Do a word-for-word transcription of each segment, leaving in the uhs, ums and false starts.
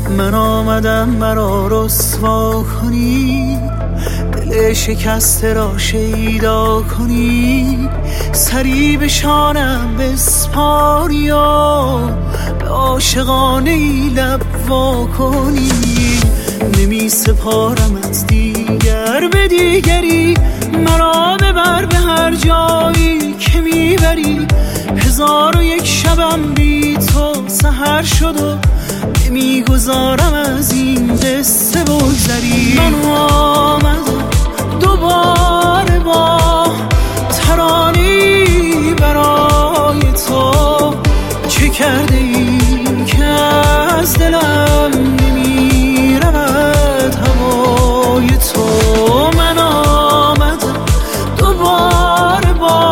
من آمدم مرا رسوا کنی، دل شکسته را شیدا کنی، سری به شانم بسپاری و به عاشقانه ای لب وا کنی. نمی سپارمت دیگر به دیگری، مرا ببر به هر جایی که میبری. هزار و یک شبم بی تو سحر شد و نمیگذارم از این قصه بگذری. من آمدم دوباره با ترانه‌ای برای تو، چه کرده این که از دلم نمیرود هوای تو. من آمدم دوباره با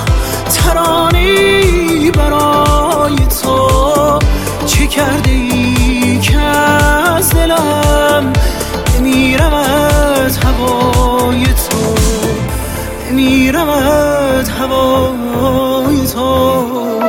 ترانه‌ای برای تو، چه کرده ای که از دلم نمیرود هوای تو، نمیرود هوای تو.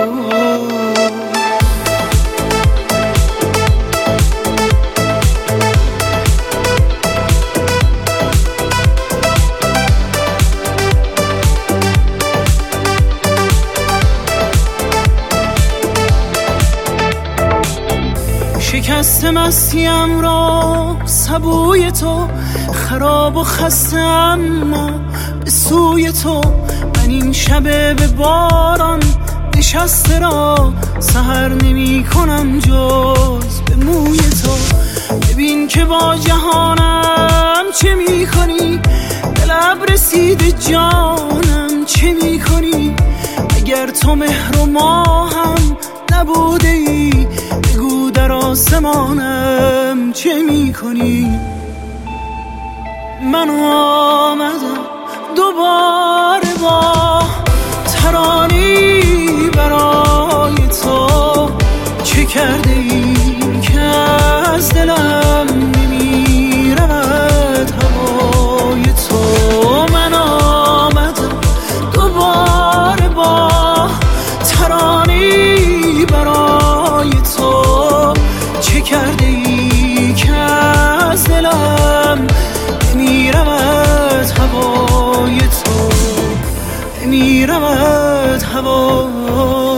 شکست مستیم را سبوی تو، خراب و خسته اما به سوی تو. من این شب به باران نشسته را سحر نمی کنم جز به موی تو. ببین که با جهانم چه می کنی، به لب رسیده جانم چه می کنی. اگر تو مهر و ماهم نبوده ای، بگو در آسمانم چه می کنی. من آمدم دوباره با ترانه‌ای برای تو، چه کرده این که از دلم نمیرود هوای تو. من آمدم دوباره با ترانه‌ای برای تو، چه کرده ای که از دلم نمیرود هوای تو، نمیرود هوای